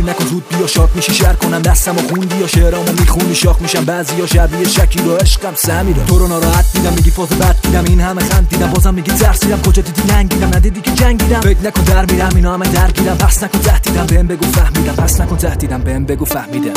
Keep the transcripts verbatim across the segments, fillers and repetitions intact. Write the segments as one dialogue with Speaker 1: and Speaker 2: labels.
Speaker 1: نکن زود بیا شاک میشی شر کنم دستمو خوندی یا شعرامو میخونی شاخ میشم بعضیا شبیه شکیل و عشقم سمیرا تو رو ناراحت دیدم میگی فاز بد دیدم این همه خندیدم بازم میگی ترسیدم کجا دیدی ننگیدم ندیدی که جنگیدم فکر نکن در میرم اینا همه درگیرم پس نکن تهدیدم بهم بگو فهمیدم پس نکن تهدیدم بهم بگو فهمیدم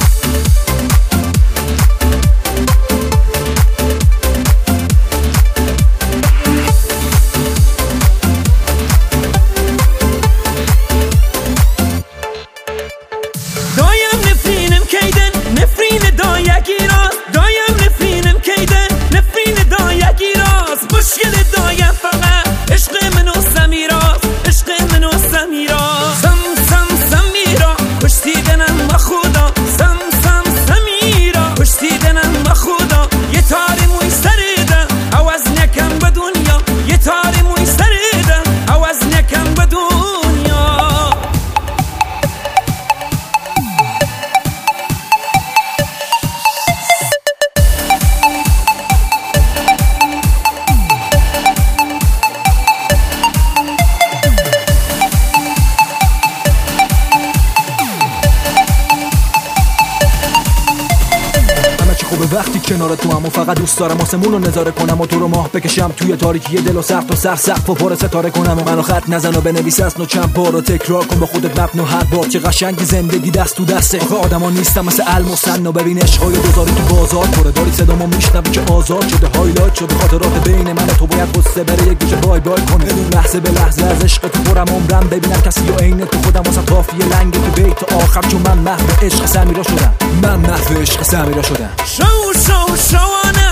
Speaker 1: وقتی کنار تو هم و فقط دوست دارم آسمون رو نظاره کنم و تو رو ماه بکشم توی تاریکی دل و سخت و سر سقف و پر ستاره کنم و منو خط نزن و بنویس اسم و چند بار و تکرار کن با خودت متن و هر بار چه قشنگی زندگی دست تو دسته آخه آدما نیستم مثل المسن و ببین عشقای دوزاری تو بازار پره داری صدامو میشنوی که آزاد شده هایلایت شده خاطرات بین من و تو باید قصه بره یک گوشه بای بای کنه بدون لحظه به لحظه از عشق تو پرم عمرم ببینم کسی یا عین تو خودم واسه کافیه لنگ تو بیت آخر چون من محو عشق سمیرا شدم من محو عشق سمیرا شدم
Speaker 2: شو شو شوانه